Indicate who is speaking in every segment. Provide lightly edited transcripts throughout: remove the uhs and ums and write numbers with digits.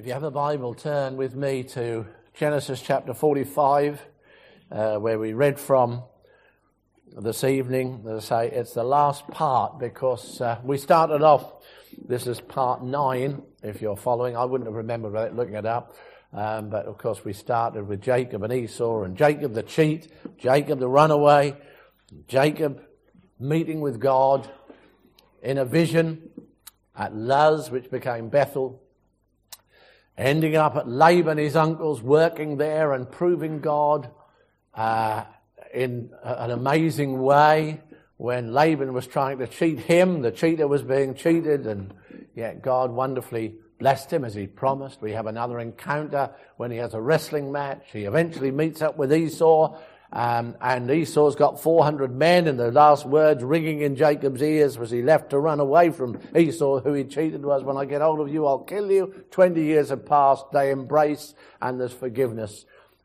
Speaker 1: If you have a Bible, turn with me to Genesis chapter 45, where we read from this evening. As I say, it's the last part because we started off, this is part 9, if you're following. I wouldn't have remembered looking it up. But of course we started with Jacob and Esau, and Jacob the cheat, Jacob the runaway, Jacob meeting with God in a vision at Luz, which became Bethel, ending up at Laban, his uncle's, working there and proving God in an amazing way. When Laban was trying to cheat him, the cheater was being cheated, and yet God wonderfully blessed him as he promised. We have another encounter when he has a wrestling match. He eventually meets up with Esau, and Esau's got 400 men, and the last words ringing in Jacob's ears was he left to run away from Esau, who he cheated, was, "When I get hold of you, I'll kill you." 20 years have passed. They embrace, and there's forgiveness.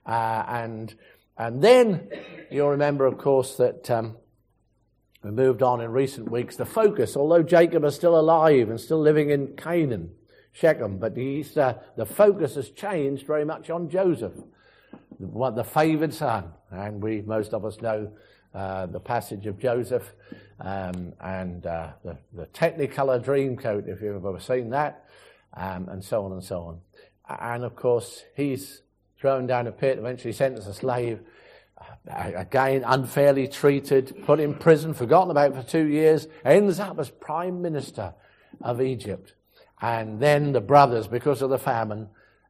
Speaker 1: And then you'll remember, of course, that we moved on in recent weeks. The focus, although Jacob is still alive and still living in Canaan, Shechem, but the focus has changed very much on Joseph, the favoured son. And most of us know the passage of Joseph and the Technicolor Dreamcoat, if you've ever seen that, and so on and so on. And of course, he's thrown down a pit, eventually sent as a slave, again unfairly treated, put in prison, forgotten about for 2 years, ends up as Prime Minister of Egypt. And then the brothers, because of the famine,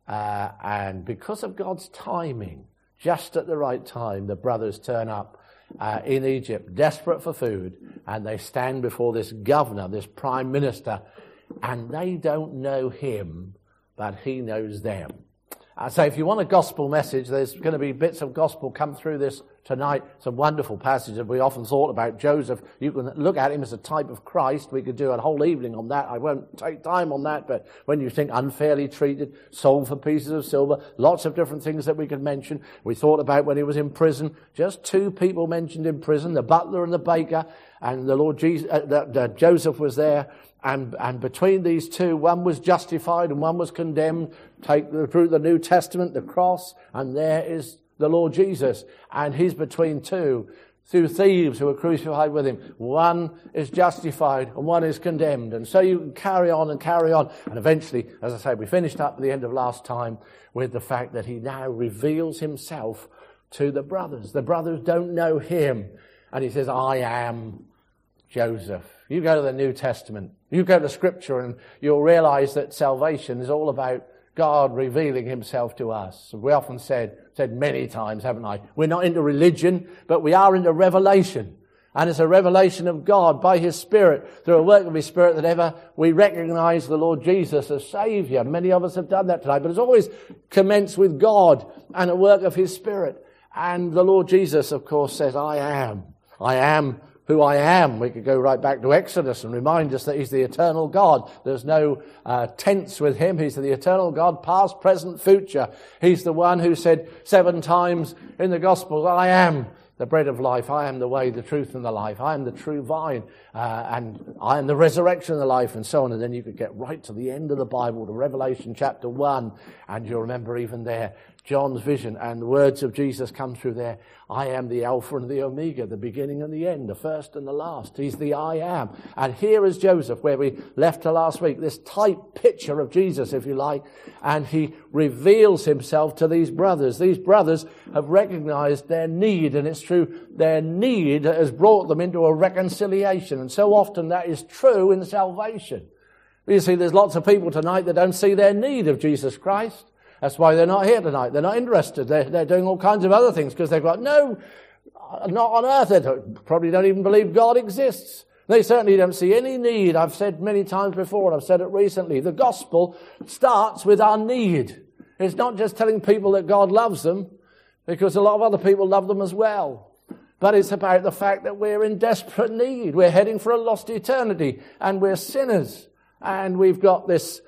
Speaker 1: and because of God's timing, just at the right time, the brothers turn up in Egypt, desperate for food, and they stand before this governor, this prime minister, and they don't know him, but he knows them. So if you want a gospel message, there's going to be bits of gospel come through this tonight. Some wonderful passages. We often thought about Joseph. You can look at him as a type of Christ. We could do a whole evening on that. I won't take time on that, but when you think unfairly treated, sold for pieces of silver, lots of different things that we could mention. We thought about when he was in prison. Just 2 people mentioned in prison, the butler and the baker, and the Lord Jesus, Joseph was there. And between these 2, one was justified and one was condemned. Take through the New Testament, the cross, and there is the Lord Jesus. And he's between 2 thieves who were crucified with him. One is justified and one is condemned. And so you can carry on and carry on. And eventually, as I say, we finished up at the end of last time with the fact that he now reveals himself to the brothers. The brothers don't know him. And he says, "I am Joseph." You go to the New Testament, you go to Scripture, and you'll realize that salvation is all about God revealing himself to us. We often said many times, haven't I? We're not into religion, but we are into revelation. And it's a revelation of God by his Spirit, through a work of his Spirit, that ever we recognize the Lord Jesus as Saviour. Many of us have done that tonight, but it's always commenced with God and a work of his Spirit. And the Lord Jesus, of course, says, I am who I am. We could go right back to Exodus and remind us that he's the eternal God. There's no tense with him. He's the eternal God, past, present, future. He's the one who said 7 times in the Gospels, I am the bread of life. I am the way, the truth, and the life. I am the true vine, and I am the resurrection and the life, and so on. And then you could get right to the end of the Bible, to Revelation chapter 1, and you'll remember even there, John's vision, and the words of Jesus come through there. I am the Alpha and the Omega, the beginning and the end, the first and the last. He's the I am. And here is Joseph, where we left to last week, this type picture of Jesus, if you like, and he reveals himself to these brothers. These brothers have recognized their need, and it's true, their need has brought them into a reconciliation, and so often that is true in salvation. You see, there's lots of people tonight that don't see their need of Jesus Christ. That's why they're not here tonight. They're not interested. They're doing all kinds of other things because they've got not on earth. They probably don't even believe God exists. They certainly don't see any need. I've said many times before, and I've said it recently, the gospel starts with our need. It's not just telling people that God loves them, because a lot of other people love them as well. But it's about the fact that we're in desperate need. We're heading for a lost eternity, and we're sinners. And we've got this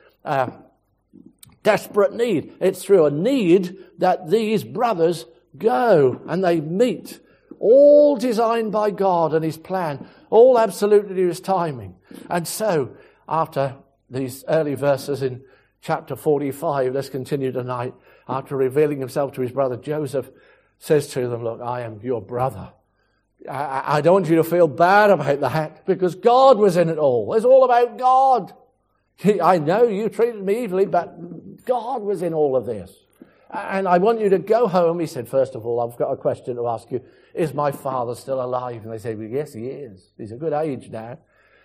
Speaker 1: desperate need. It's through a need that these brothers go and they meet, all designed by God and his plan, all absolutely to his timing. And so, after these early verses in chapter 45, let's continue tonight, after revealing himself to his brother, Joseph says to them, look, I am your brother. I don't want you to feel bad about that, because God was in it all. It's all about God. I know you treated me evilly, but God was in all of this. And I want you to go home. He said, first of all, I've got a question to ask you. Is my father still alive? And they said, well, yes, he is. He's a good age now.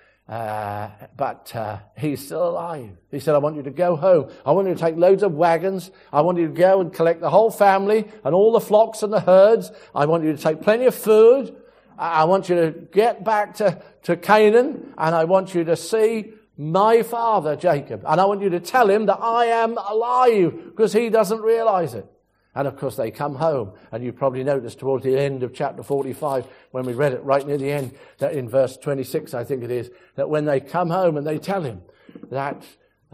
Speaker 1: But he's still alive. He said, I want you to go home. I want you to take loads of wagons. I want you to go and collect the whole family and all the flocks and the herds. I want you to take plenty of food. I want you to get back to Canaan, and I want you to see my father, Jacob. And I want you to tell him that I am alive, because he doesn't realize it. And of course they come home, and you probably noticed towards the end of chapter 45, when we read it right near the end, that in verse 26, I think it is, that when they come home and they tell him that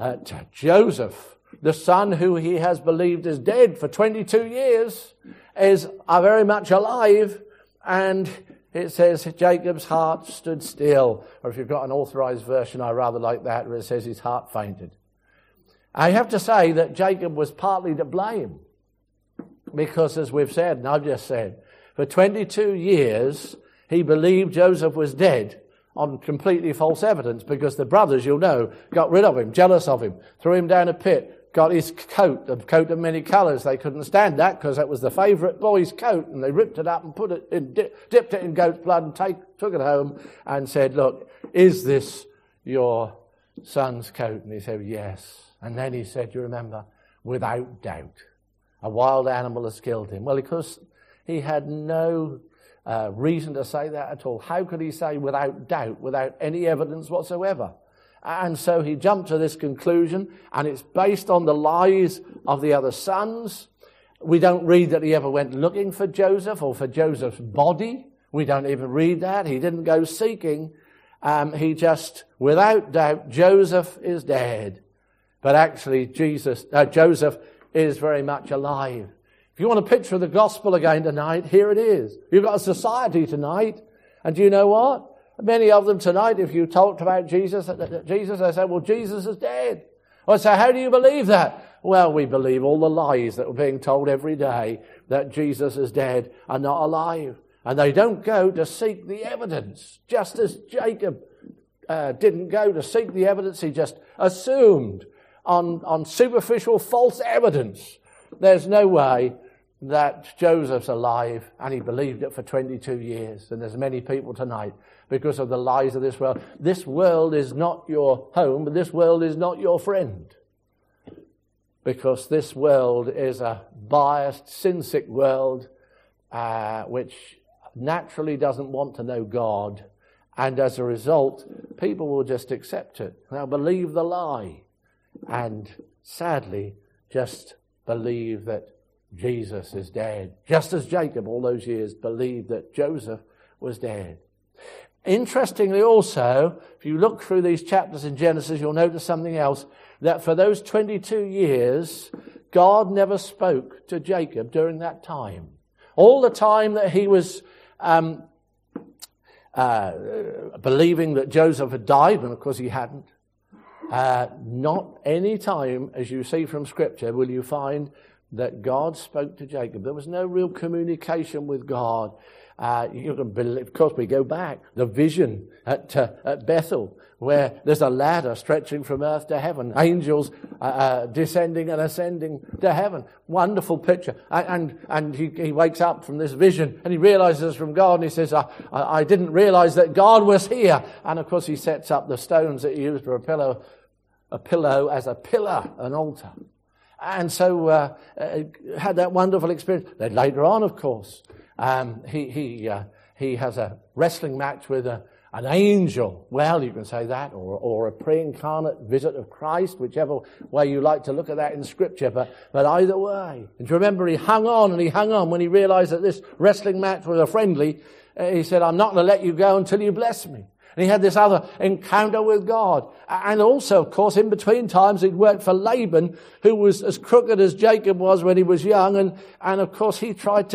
Speaker 1: Joseph, the son who he has believed is dead for 22 years, is very much alive, and it says Jacob's heart stood still. Or if you've got an authorized version, I rather like that, where it says his heart fainted. I have to say that Jacob was partly to blame. Because as we've said, and I've just said, for 22 years, he believed Joseph was dead on completely false evidence, because the brothers, you'll know, got rid of him, jealous of him, threw him down a pit, got his coat, a coat of many colours. They couldn't stand that, because that was the favourite boy's coat, and they ripped it up and put it in, dipped it in goat's blood and took it home and said, look, is this your son's coat? And he said, yes. And then he said, you remember, without doubt, a wild animal has killed him. Well, because he had no reason to say that at all. How could he say without doubt, without any evidence whatsoever? And so he jumped to this conclusion, and it's based on the lies of the other sons. We don't read that he ever went looking for Joseph or for Joseph's body. We don't even read that. He didn't go seeking. He just, without doubt, Joseph is dead. But actually, Joseph is very much alive. If you want a picture of the gospel again tonight, here it is. You've got a society tonight, and do you know what? Many of them tonight, if you talked about Jesus, they say, well, Jesus is dead. I say, how do you believe that? Well, we believe all the lies that were being told every day, that Jesus is dead and not alive. And they don't go to seek the evidence, just as Jacob didn't go to seek the evidence. He just assumed on superficial false evidence. There's no way that Joseph's alive, and he believed it for 22 years. And there's many people tonight, because of the lies of this world. This world is not your home, but this world is not your friend. Because this world is a biased, sin-sick world, which naturally doesn't want to know God. And as a result, people will just accept it. They'll believe the lie. And sadly, just believe that Jesus is dead. Just as Jacob all those years believed that Joseph was dead. Interestingly also, if you look through these chapters in Genesis, you'll notice something else, that for those 22 years, God never spoke to Jacob during that time. All the time that he was believing that Joseph had died, and of course he hadn't, not any time, as you see from Scripture, will you find that God spoke to Jacob. There was no real communication with God. You can believe, of course, we go back. The vision at Bethel, where there's a ladder stretching from earth to heaven, angels descending and ascending to heaven. Wonderful picture. And he wakes up from this vision, and he realizes it's from God, and he says, I didn't realize that God was here. And of course, he sets up the stones that he used for a pillow as a pillar, an altar. And so had that wonderful experience. Then later on, of course, he has a wrestling match with an angel. Well, you can say that, or a pre-incarnate visit of Christ, whichever way you like to look at that in Scripture. But either way, and remember, he hung on when he realized that this wrestling match was a friendly. He said, "I'm not going to let you go until you bless me." And he had this other encounter with God. And also, of course, in between times, he'd worked for Laban, who was as crooked as Jacob was when he was young. And of course, he tried to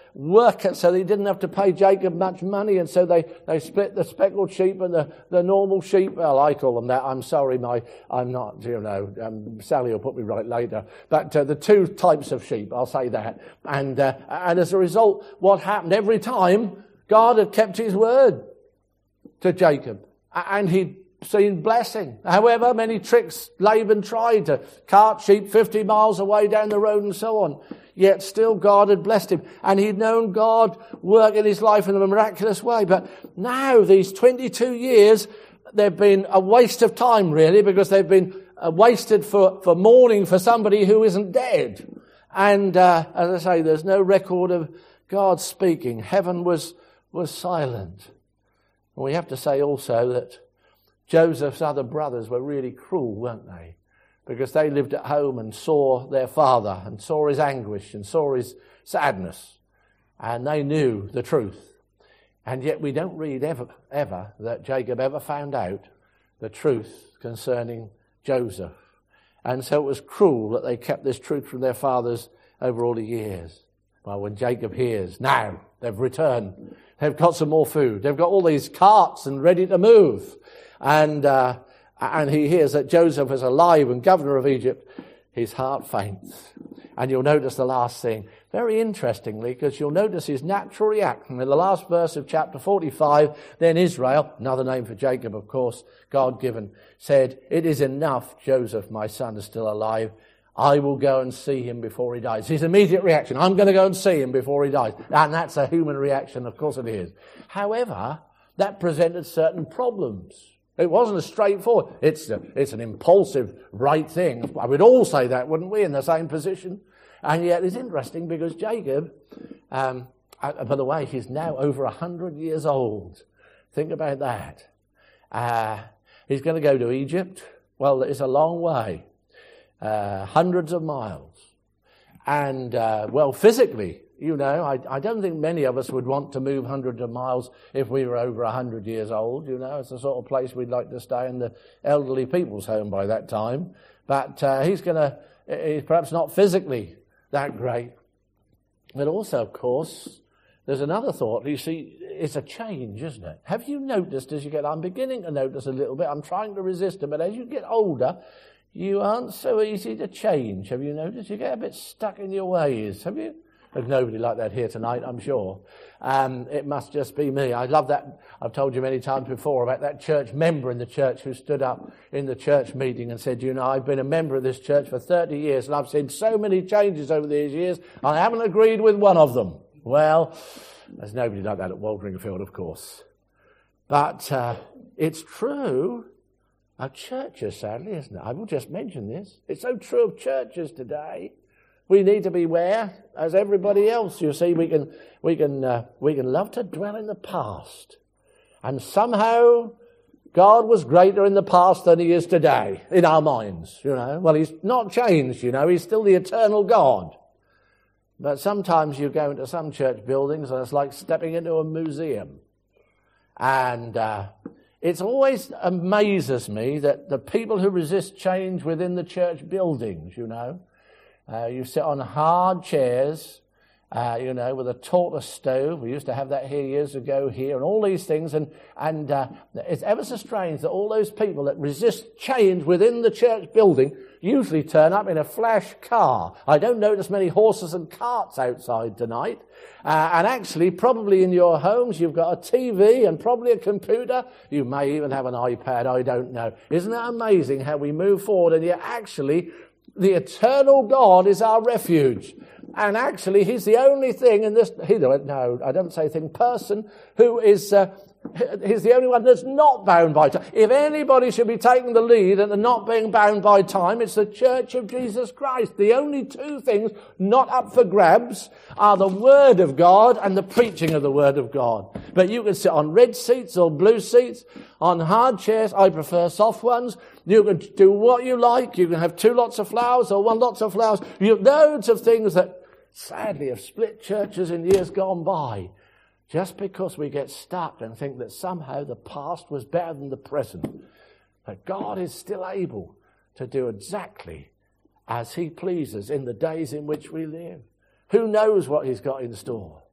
Speaker 1: work it so they didn't have to pay Jacob much money, and so they split the speckled sheep and the normal sheep. Well, I call them that. I'm sorry, I'm not, Sally will put me right later. But the two types of sheep, I'll say that. And as a result, what happened every time, God had kept his word to Jacob, and he'd seen blessing. However many tricks Laban tried to cart sheep 50 miles away down the road and so on, yet still God had blessed him, and he'd known God work in his life in a miraculous way. But now these 22 years, they've been a waste of time, really, because they've been wasted for mourning for somebody who isn't dead. And as I say, there's no record of God speaking. Heaven was silent. And we have to say also that Joseph's other brothers were really cruel, weren't they? Because they lived at home and saw their father and saw his anguish and saw his sadness. And they knew the truth. And yet we don't read ever that Jacob ever found out the truth concerning Joseph. And so it was cruel that they kept this truth from their fathers over all the years. Well, when Jacob hears, now they've returned, they've got some more food, they've got all these carts and ready to move. And he hears that Joseph is alive and governor of Egypt, his heart faints. And you'll notice the last thing, very interestingly, because you'll notice his natural reaction. In the last verse of chapter 45, then Israel, another name for Jacob, of course, God-given, said, "It is enough, Joseph, my son, is still alive. I will go and see him before he dies." His immediate reaction, I'm going to go and see him before he dies. And that's a human reaction, of course it is. However, that presented certain problems. It wasn't as straightforward. It's an impulsive, right thing. I would all say that, wouldn't we, in the same position? And yet it's interesting because Jacob, by the way, he's now over 100 years old. Think about that. He's going to go to Egypt. Well, it's a long way, hundreds of miles. And, physically, I don't think many of us would want to move hundreds of miles if we were over 100 years old. It's the sort of place we'd like to stay in the elderly people's home by that time. But he's perhaps not physically that great. But also, of course, there's another thought. You see, it's a change, isn't it? Have you noticed I'm beginning to notice a little bit, I'm trying to resist it, but as you get older, you aren't so easy to change. Have you noticed? You get a bit stuck in your ways, have you? There's nobody like that here tonight, I'm sure. It must just be me. I love that. I've told you many times before about that church member in the church who stood up in the church meeting and said, I've been a member of this church for 30 years and I've seen so many changes over these years. I haven't agreed with one of them. Well, there's nobody like that at Waldringerfield, of course. But it's true of churches, sadly, isn't it? I will just mention this. It's so true of churches today. We need to beware, as everybody else. You see, we can love to dwell in the past, and somehow God was greater in the past than he is today in our minds. Well, he's not changed. He's still the eternal God. But sometimes you go into some church buildings and it's like stepping into a museum, and it always amazes me that the people who resist change within the church buildings, you sit on hard chairs, with a tortoise stove. We used to have that here years ago here, and all these things. And it's ever so strange that all those people that resist change within the church building usually turn up in a flash car. I don't notice many horses and carts outside tonight. And actually, probably in your homes, you've got a TV and probably a computer. You may even have an iPad, I don't know. Isn't it amazing how we move forward? And yet actually, the eternal God is our refuge. And actually, he's the only thing in this, I don't say person, who is, he's the only one that's not bound by time. If anybody should be taking the lead and not being bound by time, it's the Church of Jesus Christ. The only two things not up for grabs are the Word of God and the preaching of the Word of God. But you can sit on red seats or blue seats, on hard chairs. I prefer soft ones. You can do what you like. You can have 2 lots of flowers or 1 lot of flowers. You have loads of things that sadly have split churches in years gone by, just because we get stuck and think that somehow the past was better than the present. But God is still able to do exactly as he pleases in the days in which we live. Who knows what he's got in store?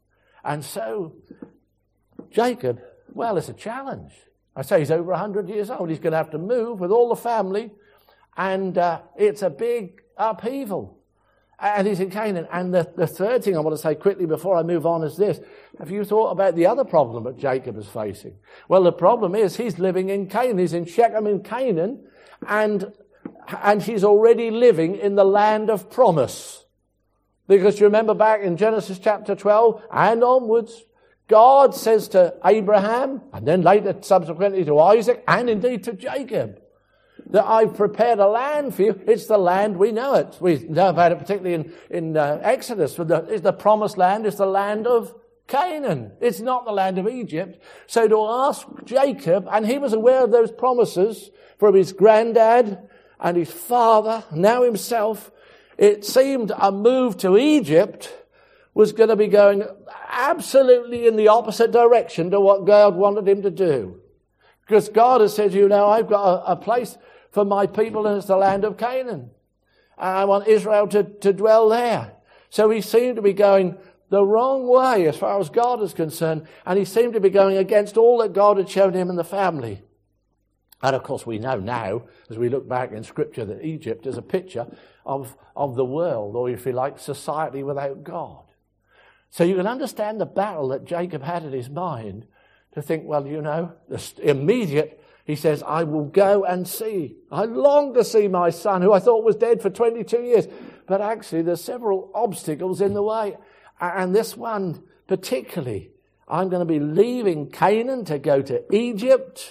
Speaker 1: And so Jacob, well, it's a challenge. I say he's over 100 years old. He's going to have to move with all the family, and it's a big upheaval. And he's in Canaan. And the third thing I want to say quickly before I move on is this. Have you thought about the other problem that Jacob is facing? Well, the problem is he's living in Canaan. He's in Shechem in Canaan, and he's already living in the land of promise. Because you remember back in Genesis chapter 12 and onwards, God says to Abraham, and then later subsequently to Isaac, and indeed to Jacob, that I've prepared a land for you. It's the land, we know it. We know about it particularly in Exodus. It's the promised land. It's the land of Canaan. It's not the land of Egypt. So to ask Jacob, and he was aware of those promises from his granddad and his father, now himself, it seemed a move to Egypt was going to be going absolutely in the opposite direction to what God wanted him to do. Because God has said, I've got a place for my people, and it's the land of Canaan. I want Israel to dwell there. So he seemed to be going the wrong way as far as God is concerned, and he seemed to be going against all that God had shown him and the family. And of course we know now, as we look back in Scripture, that Egypt is a picture of the world, or if you like, society without God. So you can understand the battle that Jacob had in his mind to think, the immediate, he says, I will go and see. I long to see my son, who I thought was dead for 22 years. But actually, there's several obstacles in the way. And this one particularly, I'm going to be leaving Canaan to go to Egypt.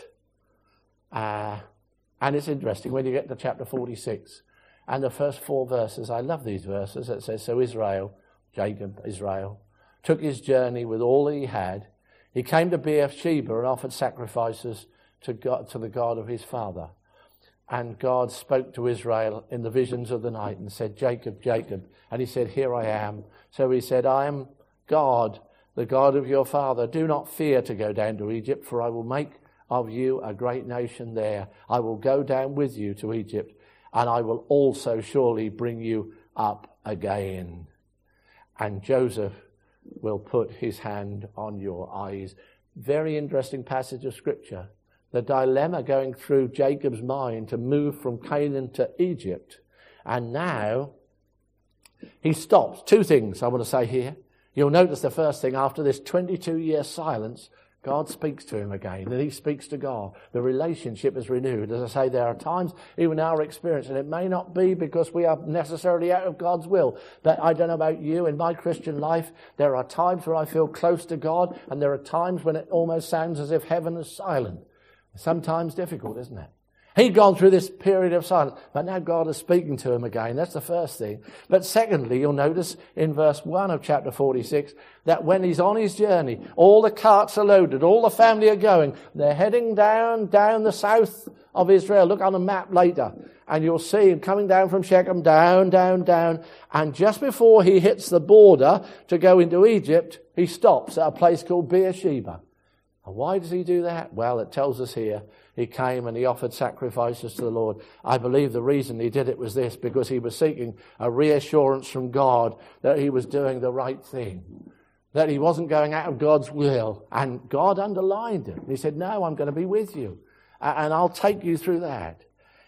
Speaker 1: And it's interesting when you get to chapter 46 and the first 4 verses. I love these verses. It says, so Israel, took his journey with all that he had. He came to Beersheba and offered sacrifices to the God of his father. And God spoke to Israel in the visions of the night and said, Jacob, Jacob. And he said, here I am. So he said, I am God, the God of your father. Do not fear to go down to Egypt, for I will make of you a great nation there. I will go down with you to Egypt, and I will also surely bring you up again. And Joseph will put his hand on your eyes. Very interesting passage of Scripture. The dilemma going through Jacob's mind to move from Canaan to Egypt. And now he stops. 2 things I want to say here. You'll notice the first thing, after this 22-year silence, God speaks to him again, and he speaks to God. The relationship is renewed. As I say, there are times, even our experience, and it may not be because we are necessarily out of God's will, but I don't know about you, in my Christian life, there are times where I feel close to God, and there are times when it almost sounds as if heaven is silent. Sometimes difficult, isn't it? He'd gone through this period of silence, but now God is speaking to him again. That's the first thing. But secondly, you'll notice in verse 1 of chapter 46 that when he's on his journey, all the carts are loaded, all the family are going. They're heading down the south of Israel. Look on the map later, and you'll see him coming down from Shechem, down. And just before he hits the border to go into Egypt, he stops at a place called Beersheba. And why does he do that? Well, it tells us here, he came and he offered sacrifices to the Lord. I believe the reason he did it was this, because he was seeking a reassurance from God that he was doing the right thing, that he wasn't going out of God's will. And God underlined it. He said, no, I'm going to be with you, and I'll take you through that.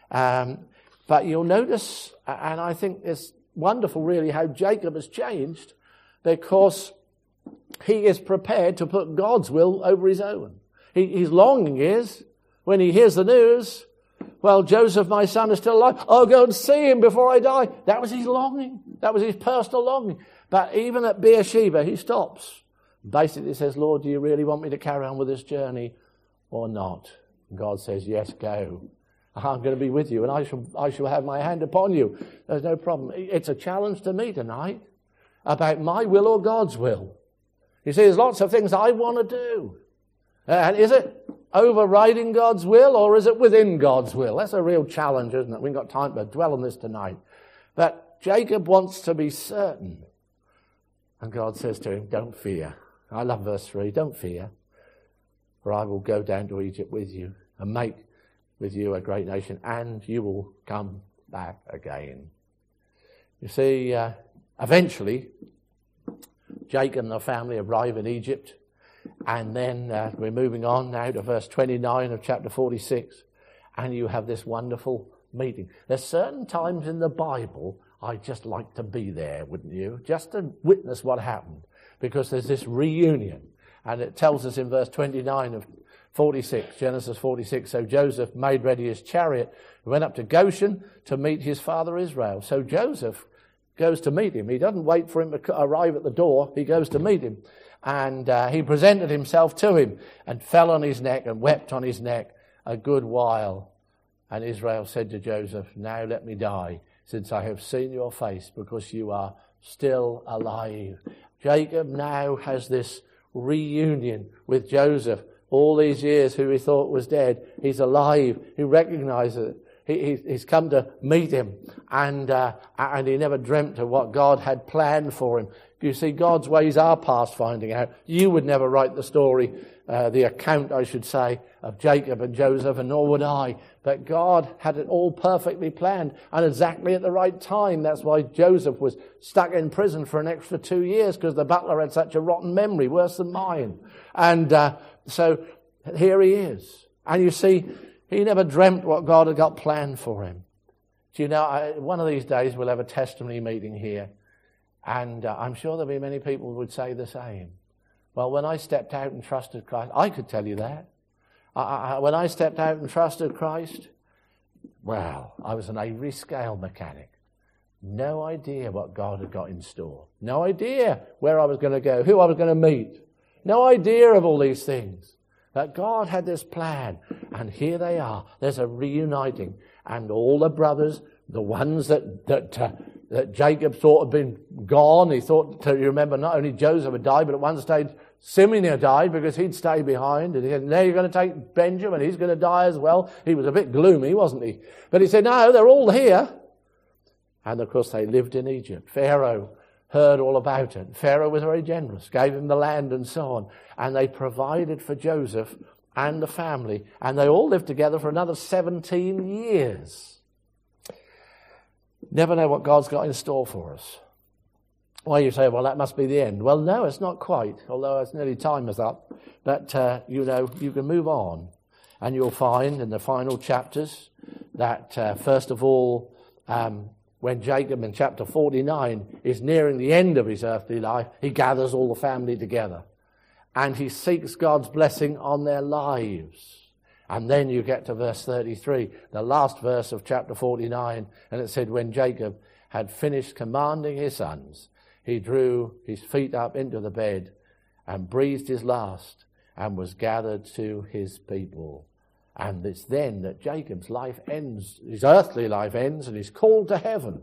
Speaker 1: But you'll notice, and I think it's wonderful really how Jacob has changed, because he is prepared to put God's will over his own. His longing is, when he hears the news, well, Joseph, my son, is still alive. I'll go and see him before I die. That was his longing. That was his personal longing. But even at Beersheba, he stops. Basically says, Lord, do you really want me to carry on with this journey or not? And God says, yes, go. I'm going to be with you, and I shall have my hand upon you. There's no problem. It's a challenge to me tonight about my will or God's will. You see, there's lots of things I want to do. And is it overriding God's will, or is it within God's will? That's a real challenge, isn't it? We haven't got time to dwell on this tonight. But Jacob wants to be certain. And God says to him, don't fear. I love verse 3. Don't fear, for I will go down to Egypt with you and make with you a great nation, and you will come back again. You see, eventually, Jacob and the family arrive in Egypt. And then we're moving on now to verse 29 of chapter 46. And you have this wonderful meeting. There's certain times in the Bible I'd just like to be there, wouldn't you? Just to witness what happened. Because there's this reunion. And it tells us in verse 29 of 46, Genesis 46, so Joseph made ready his chariot and went up to Goshen to meet his father Israel. So Joseph goes to meet him. He doesn't wait for him to arrive at the door. He goes to meet him. And he presented himself to him and fell on his neck and wept on his neck a good while. And Israel said to Joseph, now let me die, since I have seen your face, because you are still alive. Jacob now has this reunion with Joseph. All these years who he thought was dead, he's alive. He recognizes it. He's come to meet him, and he never dreamt of what God had planned for him. You see, God's ways are past finding out. You would never write the story, the account, I should say, of Jacob and Joseph, and nor would I. But God had it all perfectly planned, and exactly at the right time. That's why Joseph was stuck in prison for an extra 2 years, because the butler had such a rotten memory, worse than mine. And so here he is. And you see, he never dreamt what God had got planned for him. Do you know, one of these days we'll have a testimony meeting here. And I'm sure there'll be many people who would say the same. Well, when I stepped out and trusted Christ, I could tell you that. When I stepped out and trusted Christ, well, I was an Avery scale mechanic. No idea what God had got in store. No idea where I was going to go, who I was going to meet. No idea of all these things. But God had this plan, and here they are. There's a reuniting, and all the brothers, the ones that Jacob thought had been gone. He thought, you remember, not only Joseph had died, but at one stage Simeon had died because he'd stayed behind. And he said, now you're going to take Benjamin, he's going to die as well. He was a bit gloomy, wasn't he? But he said, no, they're all here. And of course they lived in Egypt. Pharaoh heard all about it. Pharaoh was very generous, gave him the land and so on. And they provided for Joseph and the family. And they all lived together for another 17 years. Never know what God's got in store for us. Well, you say, well, that must be the end. Well, no, it's not quite, although it's nearly time is up. But, you can move on. And you'll find in the final chapters that, first of all, when Jacob in chapter 49 is nearing the end of his earthly life, he gathers all the family together. And he seeks God's blessing on their lives. And then you get to verse 33, the last verse of chapter 49, and it said, when Jacob had finished commanding his sons, he drew his feet up into the bed and breathed his last and was gathered to his people. And it's then that Jacob's life ends, his earthly life ends, and he's called to heaven.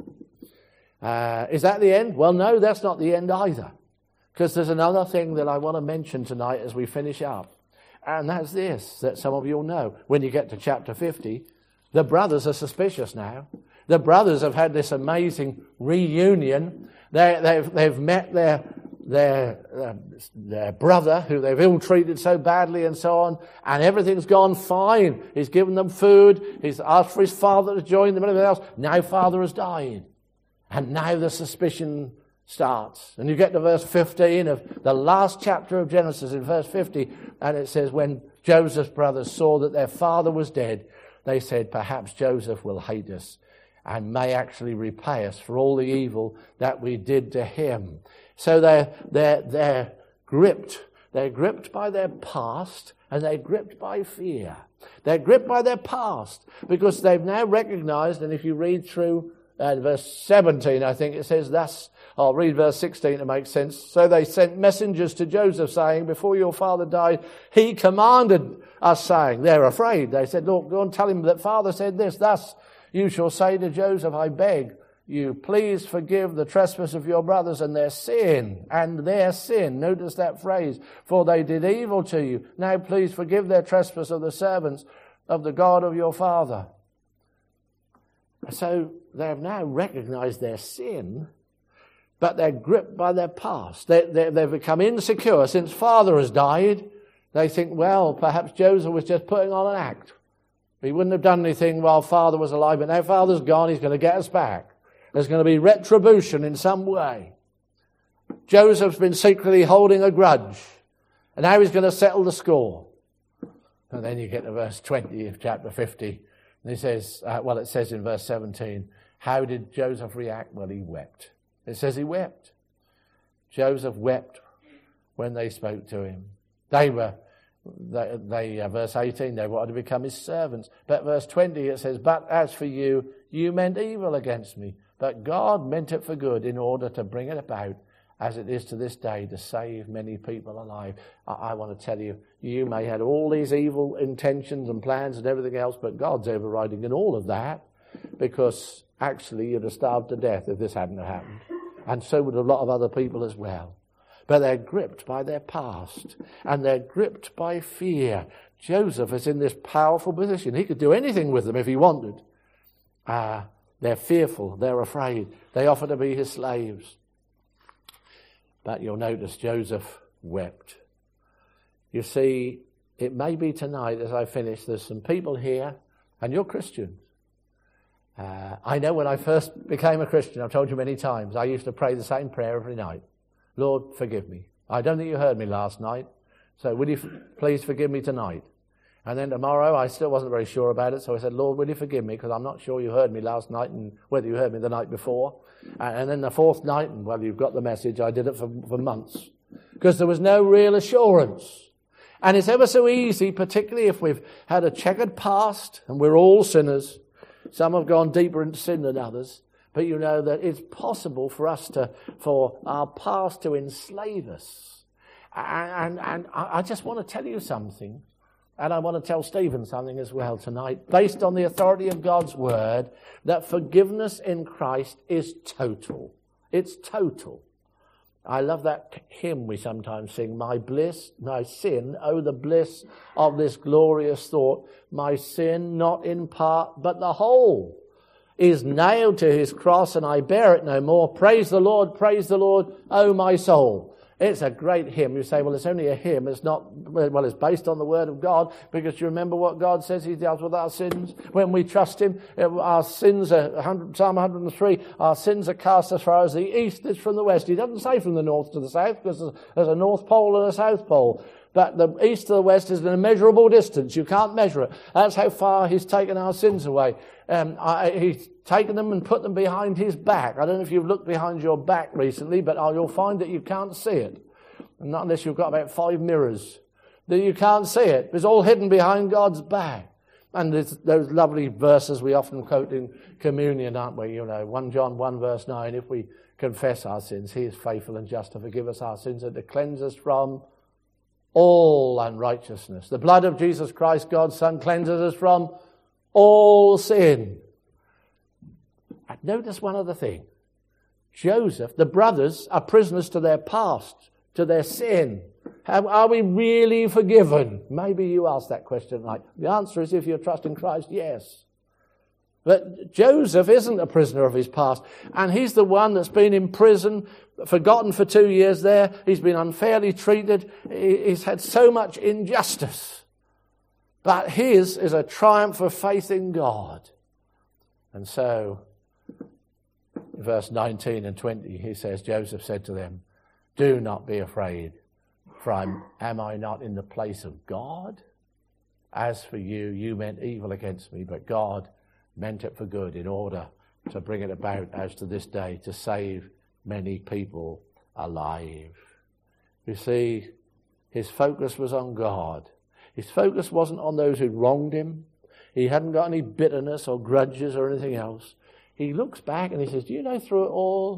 Speaker 1: Is that the end? Well, no, that's not the end either. Because there's another thing that I want to mention tonight as we finish up. And that's this, that some of you will know. When you get to chapter 50, the brothers are suspicious now. The brothers have had this amazing reunion. They've met their brother, who they've ill-treated so badly and so on, and everything's gone fine. He's given them food. He's asked for his father to join them and everything else. Now father has died. And now the suspicion starts. And you get to verse 15 of the last chapter of Genesis, in verse 50, and it says, when Joseph's brothers saw that their father was dead, they said, perhaps Joseph will hate us and may actually repay us for all the evil that we did to him. So they're gripped. They're gripped by their past, and they're gripped by fear. They're gripped by their past because they've now recognized, and if you read through verse 17, I think it says thus, I'll read verse 16 to make sense. So they sent messengers to Joseph saying, before your father died, he commanded us saying, they're afraid. They said, look, go and tell him that father said this, thus you shall say to Joseph, I beg you, please forgive the trespass of your brothers and their sin. Notice that phrase. For they did evil to you. Now please forgive their trespass of the servants of the God of your father. So they have now recognized their sin, but they're gripped by their past. They've become insecure. Since father has died, they think, well, perhaps Joseph was just putting on an act. He wouldn't have done anything while father was alive, but now father's gone, he's going to get us back. There's going to be retribution in some way. Joseph's been secretly holding a grudge, and now he's going to settle the score. And then you get to verse 20 of chapter 50, and he says, it says in verse 17, how did Joseph react? Well, he wept. It says he wept. Joseph wept when they spoke to him. Verse 18, they wanted to become his servants. But verse 20, it says, but as for you, you meant evil against me, but God meant it for good in order to bring it about as it is to this day, to save many people alive. I want to tell you, you may have all these evil intentions and plans and everything else, but God's overriding in all of that, because actually you'd have starved to death if this hadn't happened. And so would a lot of other people as well. But they're gripped by their past, and they're gripped by fear. Joseph is in this powerful position. He could do anything with them if he wanted. They're fearful, they're afraid. They offer to be his slaves. But you'll notice Joseph wept. You see, it may be tonight as I finish, there's some people here, and you're Christians. I know when I first became a Christian, I've told you many times, I used to pray the same prayer every night. Lord, forgive me. I don't think you heard me last night, so will you please forgive me tonight? And then tomorrow, I still wasn't very sure about it, so I said, Lord, will you forgive me? Because I'm not sure you heard me last night and whether you heard me the night before. And then the fourth night, and well, you've got the message, I did it for months. Because there was no real assurance. And it's ever so easy, particularly if we've had a checkered past, and we're all sinners. Some have gone deeper into sin than others. But you know that it's possible for us for our past to enslave us. And I just want to tell you something. And I want to tell Stephen something as well tonight, based on the authority of God's word, that forgiveness in Christ is total. It's total. I love that hymn we sometimes sing, my sin, oh the bliss of this glorious thought, my sin, not in part, but the whole, is nailed to his cross, and I bear it no more. Praise the Lord, oh my soul. It's a great hymn. You say, well, it's only a hymn. It's not, well, it's based on the Word of God, because you remember what God says He deals with our sins when we trust Him. Our sins are, Psalm 103, our sins are cast as far as the east is from the west. He doesn't say from the north to the south, because there's a north pole and a south pole. But the east to the west is an immeasurable distance. You can't measure it. That's how far He's taken our sins away. He's taken them and put them behind His back. I don't know if you've looked behind your back recently, but you'll find that you can't see it. And not unless you've got about 5 mirrors. That you can't see it. It's all hidden behind God's back. And there's those lovely verses we often quote in communion, aren't we? You know, 1 John 1 verse 9, if we confess our sins, He is faithful and just to forgive us our sins and to cleanse us from all unrighteousness. The blood of Jesus Christ, God's Son, cleanses us from all sin. And notice one other thing. Joseph, the brothers are prisoners to their past, to their sin. Are we really forgiven? Maybe you asked that question tonight. The answer is, if you trust in Christ, yes. But Joseph isn't a prisoner of his past. And he's the one that's been in prison, forgotten for 2 years there. He's been unfairly treated. He's had so much injustice. But his is a triumph of faith in God. And so, verse 19 and 20, he says, Joseph said to them, do not be afraid, for am I not in the place of God? As for you, you meant evil against me, but God meant it for good in order to bring it about as to this day, to save many people alive. You see, his focus was on God. His focus wasn't on those who'd wronged him. He hadn't got any bitterness or grudges or anything else. He looks back and he says, do you know, through it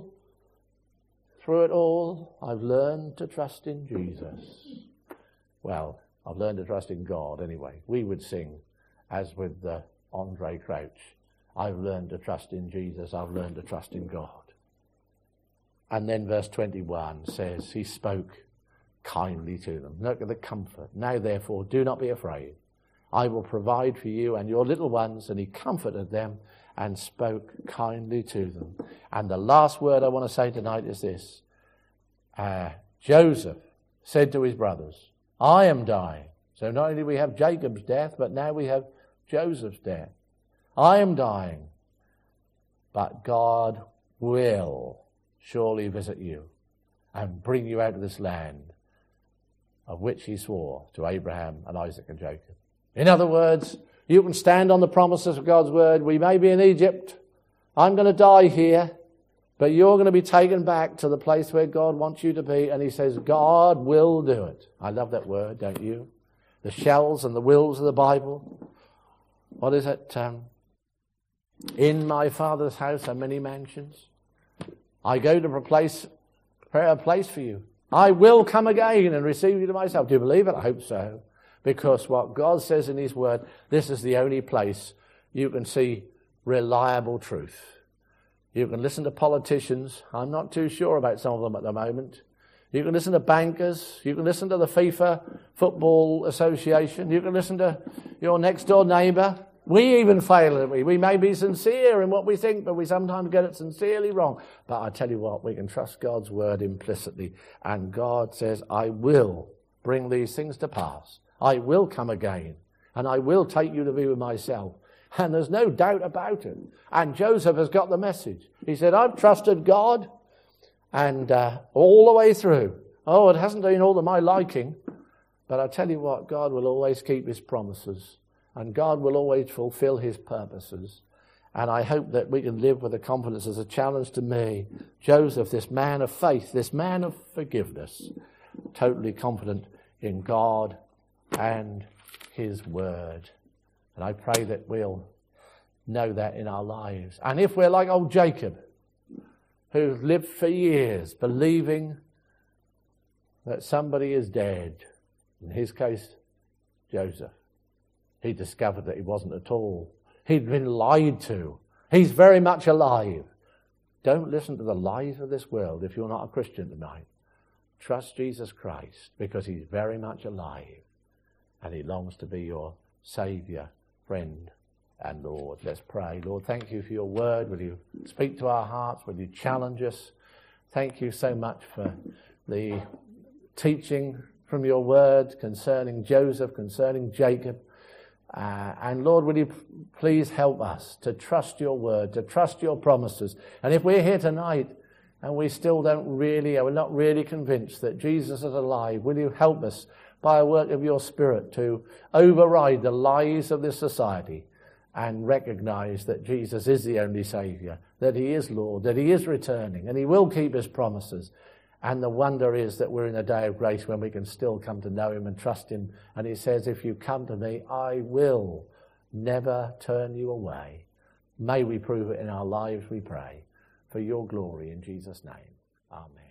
Speaker 1: all, I've learned to trust in Jesus. Well, I've learned to trust in God anyway. We would sing, as with Andre Crouch, I've learned to trust in Jesus, I've learned to trust in God. And then verse 21 says, he spoke kindly to them. Look at the comfort. Now therefore, do not be afraid. I will provide for you and your little ones. And he comforted them and spoke kindly to them. And the last word I want to say tonight is this. Joseph said to his brothers, I am dying. So not only do we have Jacob's death, but now we have Joseph's death. I am dying, but God will surely visit you. and bring you out of this land of which he swore to Abraham and Isaac and Jacob. In other words, you can stand on the promises of God's word. We may be in Egypt. I'm going to die here, but you're going to be taken back to the place where God wants you to be. And he says, God will do it. I love that word, don't you? The shells and the wills of the Bible. What is it? In my Father's house are many mansions. I go to prepare a place for you. I will come again and receive you to myself. Do you believe it? I hope so. Because what God says in his word, this is the only place you can see reliable truth. You can listen to politicians. I'm not too sure about some of them at the moment. You can listen to bankers. You can listen to the FIFA Football Association. You can listen to your next door neighbour. We even fail, don't we? We may be sincere in what we think, but we sometimes get it sincerely wrong. But I tell you what, we can trust God's word implicitly. And God says, I will bring these things to pass. I will come again. And I will take you to be with myself. And there's no doubt about it. And Joseph has got the message. He said, I've trusted God. And all the way through. Oh, it hasn't been all to my liking. But I tell you what, God will always keep his promises. And God will always fulfill his purposes. And I hope that we can live with the confidence as a challenge to me. Joseph, this man of faith, this man of forgiveness, totally confident in God and his word. And I pray that we'll know that in our lives. And if we're like old Jacob, who lived for years believing that somebody is dead, in his case, Joseph, he discovered that he wasn't at all. He'd been lied to. He's very much alive. Don't listen to the lies of this world if you're not a Christian tonight. Trust Jesus Christ because he's very much alive and he longs to be your Saviour, friend and Lord. Let's pray. Lord, thank you for your word. Will you speak to our hearts? Will you challenge us? Thank you so much for the teaching from your word concerning Joseph, concerning Jacob. And Lord, will you please help us to trust your word, to trust your promises. And if we're here tonight and we still we're not really convinced that Jesus is alive, will you help us by a work of your Spirit to override the lies of this society and recognize that Jesus is the only Saviour, that he is Lord, that he is returning, and he will keep his promises. And the wonder is that we're in a day of grace when we can still come to know him and trust him. And he says, if you come to me, I will never turn you away. May we prove it in our lives, we pray, for your glory in Jesus' name. Amen.